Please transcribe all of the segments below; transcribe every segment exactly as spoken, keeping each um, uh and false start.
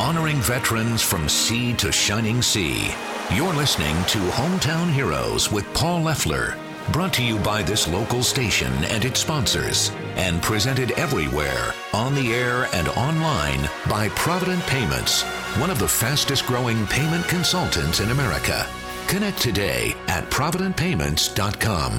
honoring veterans from sea to shining sea. You're listening to Hometown Heroes with Paul Leffler, brought to you by this local station and its sponsors, and presented everywhere, on the air and online, by Provident Payments, one of the fastest growing payment consultants in America. Connect today at provident payments dot com.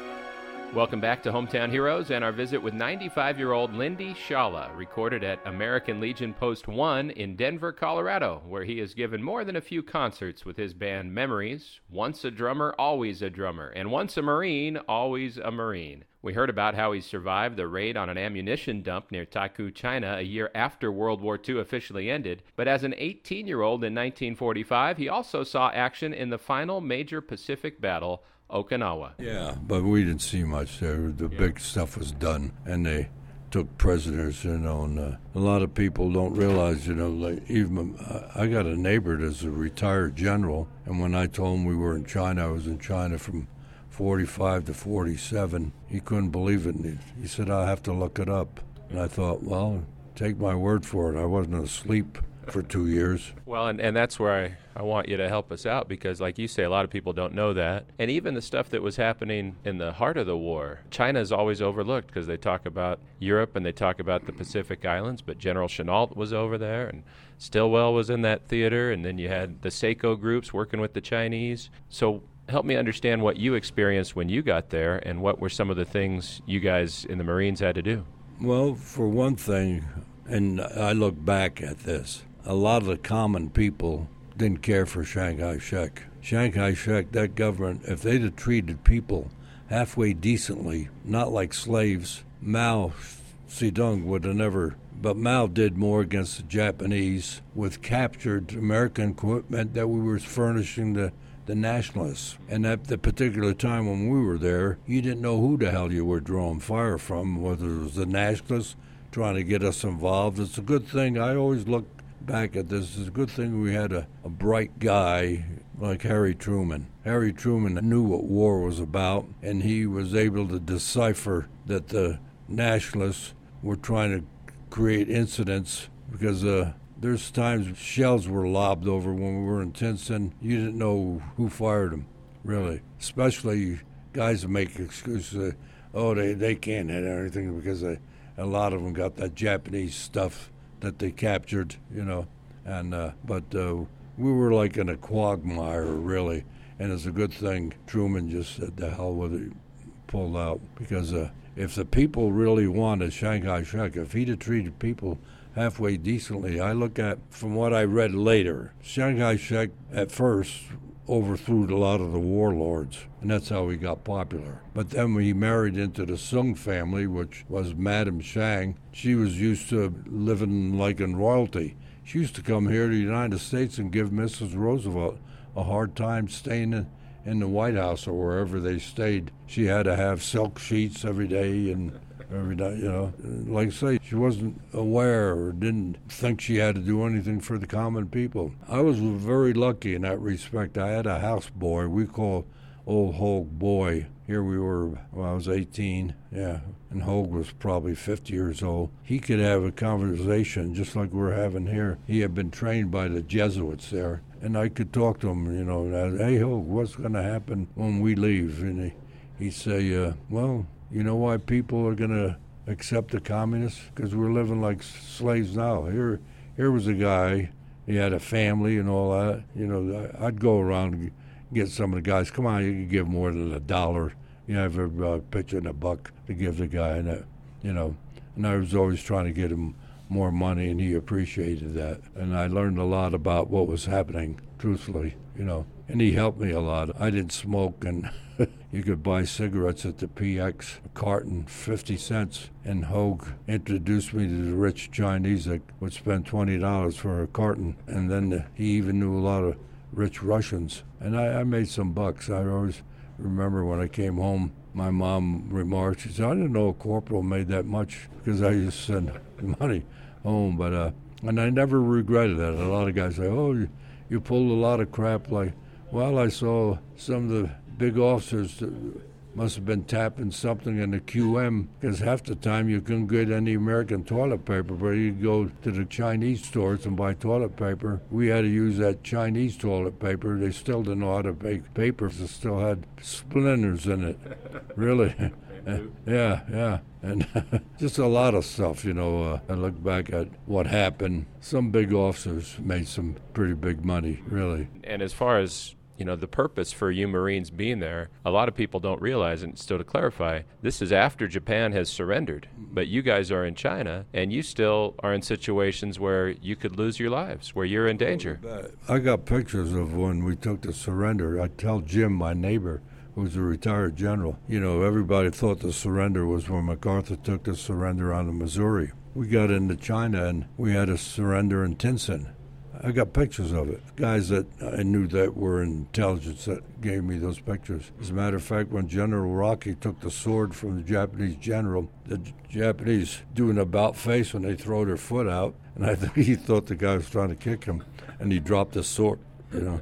Welcome back to Hometown Heroes and our visit with ninety-five-year-old Lindy Shala, recorded at American Legion Post one in Denver, Colorado, where he has given more than a few concerts with his band Memories, Once a Drummer, Always a Drummer, and Once a Marine, Always a Marine. We heard about how he survived the raid on an ammunition dump near Taku, China, a year after World War Two officially ended, but as an eighteen-year-old in nineteen forty-five, he also saw action in the final major Pacific battle, Okinawa. Yeah, but we didn't see much there. The yeah. big stuff was done, and they took prisoners, you know, and uh, a lot of people don't realize, you know, like even uh, I got a neighbor that's a retired general, and when I told him we were in China, I was in China from forty-five to forty-seven, he couldn't believe it. And he, he said, I'll have to look it up. And I thought, well, take my word for it. I wasn't asleep for two years. Well, and, and that's where I, I want you to help us out, because like you say, a lot of people don't know that. And even the stuff that was happening in the heart of the war, China is always overlooked because they talk about Europe and they talk about the Pacific Islands, but General Chennault was over there and Stilwell was in that theater, and then you had the Seiko groups working with the Chinese. So help me understand what you experienced when you got there and what were some of the things you guys in the Marines had to do. Well, for one thing, and I look back at this, a lot of the common people didn't care for Chiang Kai-shek. Chiang Kai-shek, that government, if they'd have treated people halfway decently, not like slaves, Mao Zedong would have never, but Mao did more against the Japanese with captured American equipment that we were furnishing the the nationalists. And at the particular time when we were there, you didn't know who the hell you were drawing fire from, whether it was the nationalists trying to get us involved. It's a good thing. I always look back at this. It's a good thing we had a, a bright guy like Harry Truman. Harry Truman knew what war was about, and he was able to decipher that the nationalists were trying to create incidents because uh, there's times shells were lobbed over when we were in Tientsin. You didn't know who fired them, really. Especially guys that make excuses. Uh, oh, they, they can't hit anything because they, a lot of them got that Japanese stuff that they captured, you know. And uh, but uh, we were like in a quagmire, really. And it's a good thing Truman just said, the hell with it, pulled out. Because uh, if the people really wanted Chiang Kai-shek, if he'd have treated people halfway decently. I look at, from what I read later, Chiang Kai-shek at first overthrew a lot of the warlords, and that's how he got popular. But then when he married into the Sung family, which was Madame Chiang, she was used to living like in royalty. She used to come here to the United States and give Missus Roosevelt a hard time staying in, in the White House or wherever they stayed. She had to have silk sheets every day and every day, you know. Like I say, she wasn't aware or didn't think she had to do anything for the common people. I was very lucky in that respect. I had a houseboy we call Old Hogue Boy. Here we were when I was eighteen, yeah, and Hogue was probably fifty years old. He could have a conversation just like we're having here. He had been trained by the Jesuits there, and I could talk to him, you know, hey, Hogue, what's going to happen when we leave? And he, he'd say, uh, well, you know why people are going to accept the communists? Because we're living like slaves now. Here here was a guy, he had a family and all that. You know, I'd go around and get some of the guys, come on, you can give more than a dollar. You know, have a uh, pitcher and a buck to give the guy, and that, you know. And I was always trying to get him more money, and he appreciated that. And I learned a lot about what was happening, truthfully, you know. And he helped me a lot. I didn't smoke, and you could buy cigarettes at the P X, a carton, fifty cents. And Hogue introduced me to the rich Chinese that would spend twenty dollars for a carton. And then the, he even knew a lot of rich Russians. And I, I made some bucks. I always remember when I came home, my mom remarked, she said, I didn't know a corporal made that much because I used to send money home. But uh, and I never regretted that. A lot of guys say, oh, you, you pulled a lot of crap. Like, well, I saw some of the big officers must have been tapping something in the Q M, because half the time you couldn't get any American toilet paper, but you'd go to the Chinese stores and buy toilet paper. We had to use that Chinese toilet paper. They still didn't know how to make papers. It still had splinters in it. Really. Yeah, yeah. And just a lot of stuff, you know. Uh, I look back at what happened. Some big officers made some pretty big money, really. And as far as, you know, the purpose for you Marines being there, a lot of people don't realize, and still to clarify, this is after Japan has surrendered, but you guys are in China, and you still are in situations where you could lose your lives, where you're in danger. I got pictures of when we took the surrender. I tell Jim, my neighbor, who's a retired general, you know, everybody thought the surrender was when MacArthur took the surrender on the Missouri. We got into China, and we had a surrender in Tientsin. I got pictures of it. Guys that I knew that were in intelligence that gave me those pictures. As a matter of fact, when General Rocky took the sword from the Japanese general, the Japanese do an about face when they throw their foot out, and I think he thought the guy was trying to kick him, and he dropped the sword, you know.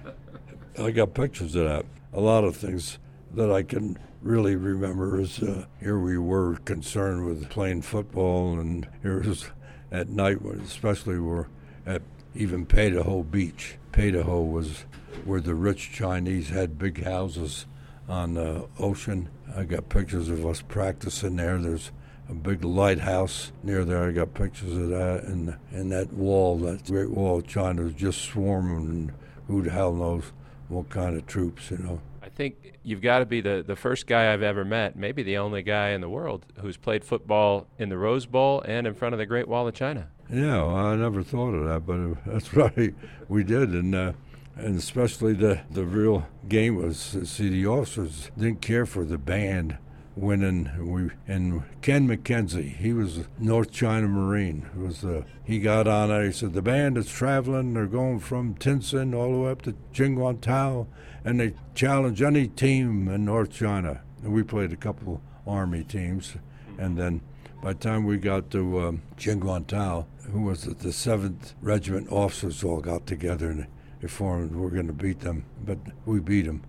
I got pictures of that. A lot of things that I can really remember is uh, here we were concerned with playing football, and here it was at night, especially we're at even Peidaho Beach. Peidaho was where the rich Chinese had big houses on the ocean. I got pictures of us practicing there. There's a big lighthouse near there. I got pictures of that, and and that wall, that Great Wall of China, was just swarming, and who the hell knows what kind of troops, you know. I think you've got to be the, the first guy I've ever met, maybe the only guy in the world, who's played football in the Rose Bowl and in front of the Great Wall of China. Yeah, well, I never thought of that, but that's right, we did, and uh, and especially the, the real game was, uh, see, the officers didn't care for the band winning. We and Ken McKenzie, he was a North China Marine. It was uh, he got on there. He said the band is traveling. They're going from Tientsin all the way up to Jingwantao, and they challenge any team in North China. And we played a couple Army teams, and then by the time we got to um, Jingwantao, who was it, the seventh Regiment officers all got together and they formed. We're going to beat them, but we beat them.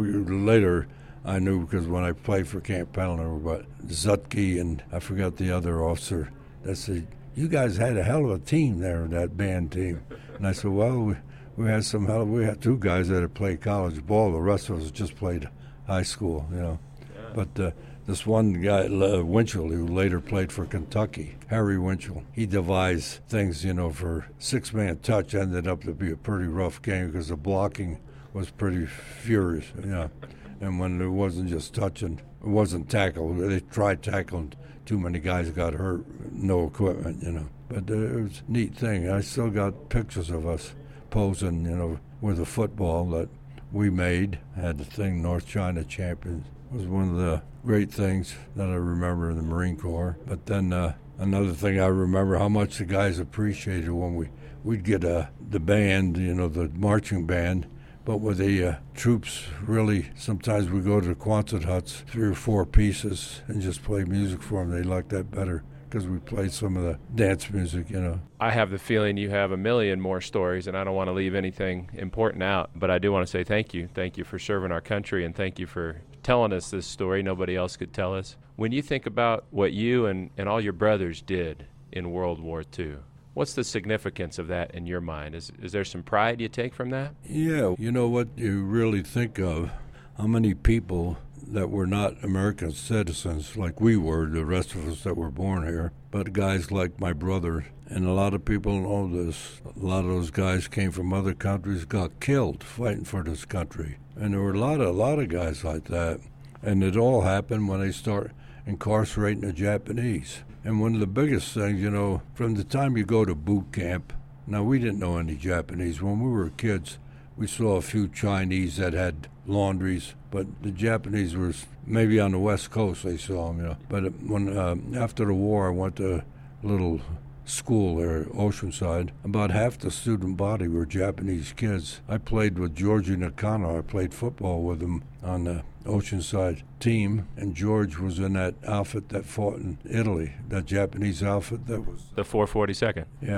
Later, I knew because when I played for Camp Pendleton, but Zutke and I forgot the other officer, that said, you guys had a hell of a team there, that band team. And I said, well, we, we had some hell, we had two guys that had played college ball. The rest of us just played high school, you know. Yeah. But uh, this one guy, uh, Winchell, who later played for Kentucky, Harry Winchell, he devised things, you know, for six-man touch. Ended up to be a pretty rough game because the blocking was pretty furious, you know. And when it wasn't just touching, it wasn't tackle. They tried tackling. Too many guys got hurt, no equipment, you know. But uh, it was a neat thing. I still got pictures of us posing, you know, with a football that we made. Had the thing North China Champions. It was one of the great things that I remember in the Marine Corps. But then uh, another thing I remember, how much the guys appreciated when we, we'd get uh, the band, you know, the marching band. But with the uh, troops, really, sometimes we go to the Quonset huts, three or four pieces, and just play music for them. They like that better because we played some of the dance music, you know. I have the feeling you have a million more stories, and I don't want to leave anything important out. But I do want to say thank you. Thank you for serving our country, and thank you for telling us this story nobody else could tell us. When you think about what you and, and all your brothers did in World War Two, what's the significance of that in your mind? Is is there some pride you take from that? Yeah, you know what you really think of, how many people that were not American citizens like we were, the rest of us that were born here, but guys like my brother, and a lot of people know this, a lot of those guys came from other countries, got killed fighting for this country. And there were a lot of, a lot of guys like that. And it all happened when they start incarcerating the Japanese. And one of the biggest things, you know, from the time you go to boot camp, now we didn't know any Japanese. When we were kids, we saw a few Chinese that had laundries, but the Japanese were maybe on the West Coast, they saw them, you know. But when uh, after the war, I went to a little school there, Oceanside. About half the student body were Japanese kids. I played with Georgie Nakano. I played football with him on the Oceanside team, and George was in that outfit that fought in Italy, that Japanese outfit that was... The four forty-second. Yeah,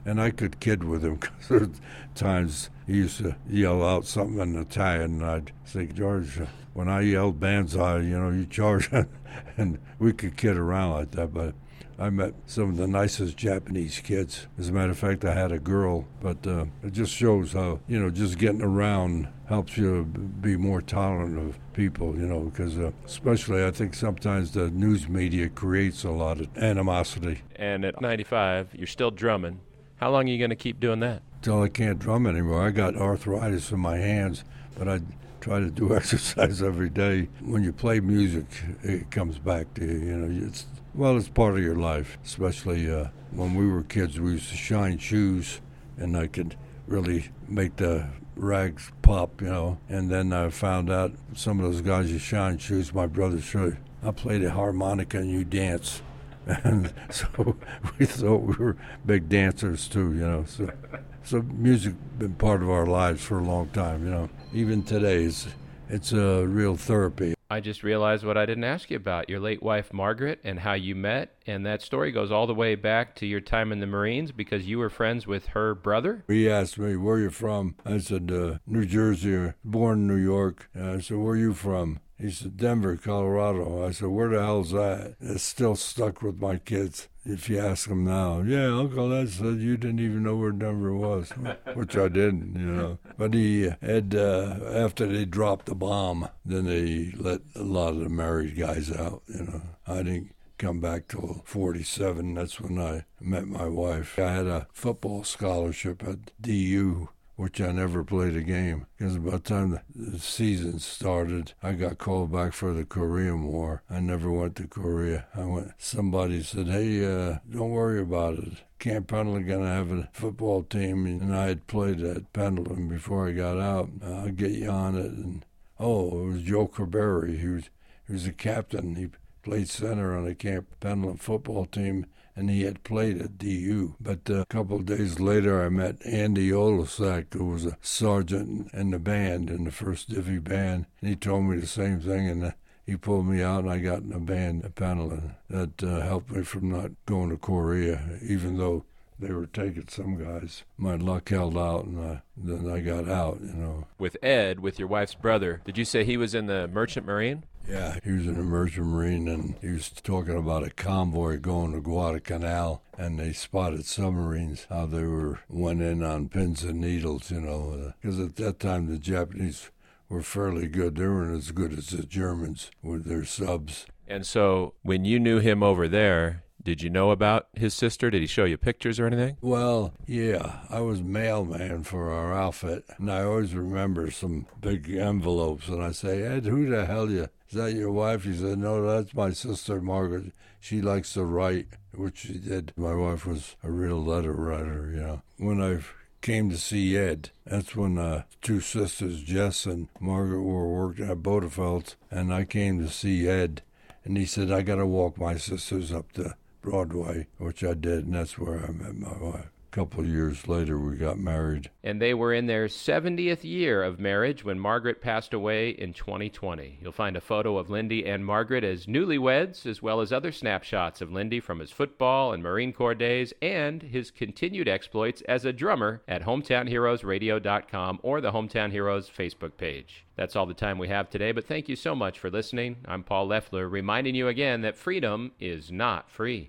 And I could kid with him because there were times he used to yell out something in Italian, and I'd say, George, when I yelled Banzai, you know, you charge. And we could kid around like that, but I met some of the nicest Japanese kids. As a matter of fact, I had a girl, but uh, it just shows how, you know, just getting around helps you be more tolerant of people, you know, because uh, especially I think sometimes the news media creates a lot of animosity. And at ninety-five, you're still drumming. How long are you going to keep doing that? Till I can't drum anymore. I got arthritis in my hands, but I try to do exercise every day. When you play music, it comes back to you, you know, it's Well, it's part of your life, especially uh, when we were kids. We used to shine shoes, and I could really make the rags pop, you know. And then I found out some of those guys who shine shoes, my brother said, I played a harmonica and you dance. And so we thought we were big dancers too, you know. So, so music been part of our lives for a long time, you know. Even today, it's, it's a real therapy. I just realized what I didn't ask you about, your late wife, Margaret, and how you met. And that story goes all the way back to your time in the Marines because you were friends with her brother? He asked me, where are you from? I said, uh, New Jersey, born in New York. And I said, where are you from? He said, Denver, Colorado. I said, where the hell's that? It's still stuck with my kids. If you ask them now, yeah, Uncle Ed said you didn't even know where Denver was, which I didn't, you know. But he had, uh, after they dropped the bomb, then they let a lot of the married guys out, you know. I didn't come back till forty-seven. That's when I met my wife. I had a football scholarship at D U, which I never played a game, because by the time the season started, I got called back for the Korean War. I never went to Korea. I went. Somebody said, hey, uh, don't worry about it. Camp Pendleton going to have a football team, and I had played at Pendleton before I got out. I'll get you on it. And oh, it was Joe Carberry. He was, he was a captain. He played center on the Camp Pendleton football team, and he had played at D U. But uh, a couple of days later, I met Andy Olasak, who was a sergeant in the band, in the first Divvy band, and he told me the same thing, and uh, he pulled me out, and I got in a band at Pendleton. That uh, helped me from not going to Korea, even though they were taking some guys. My luck held out, and uh, then I got out, you know. With Ed, with your wife's brother, did you say he was in the Merchant Marine? Yeah, he was an Merchant Marine, and he was talking about a convoy going to Guadalcanal, and they spotted submarines, how they were went in on pins and needles, you know, because uh, at that time the Japanese were fairly good. They weren't as good as the Germans with their subs. And so when you knew him over there, did you know about his sister? Did he show you pictures or anything? Well, yeah. I was mailman for our outfit, and I always remember some big envelopes, and I say, Ed, who the hell you? Is that your wife? He said, no, that's my sister, Margaret. She likes to write, which she did. My wife was a real letter writer, you know. When I came to see Ed, that's when uh, two sisters, Jess and Margaret, were working at Bodefeld, and I came to see Ed, and he said, I got to walk my sisters up to Broadway, which I did, and that's where I met my wife. A couple of years later, we got married. And they were in their seventieth year of marriage when Margaret passed away in twenty twenty. You'll find a photo of Lindy and Margaret as newlyweds, as well as other snapshots of Lindy from his football and Marine Corps days, and his continued exploits as a drummer at hometown heroes radio dot com or the Hometown Heroes Facebook page. That's all the time we have today, but thank you so much for listening. I'm Paul Leffler, reminding you again that freedom is not free.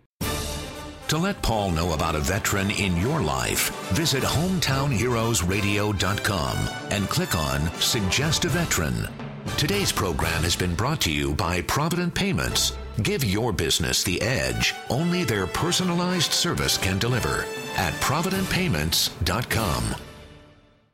To let Paul know about a veteran in your life, visit hometown heroes radio dot com and click on Suggest a Veteran. Today's program has been brought to you by Provident Payments. Give your business the edge only their personalized service can deliver at provident payments dot com.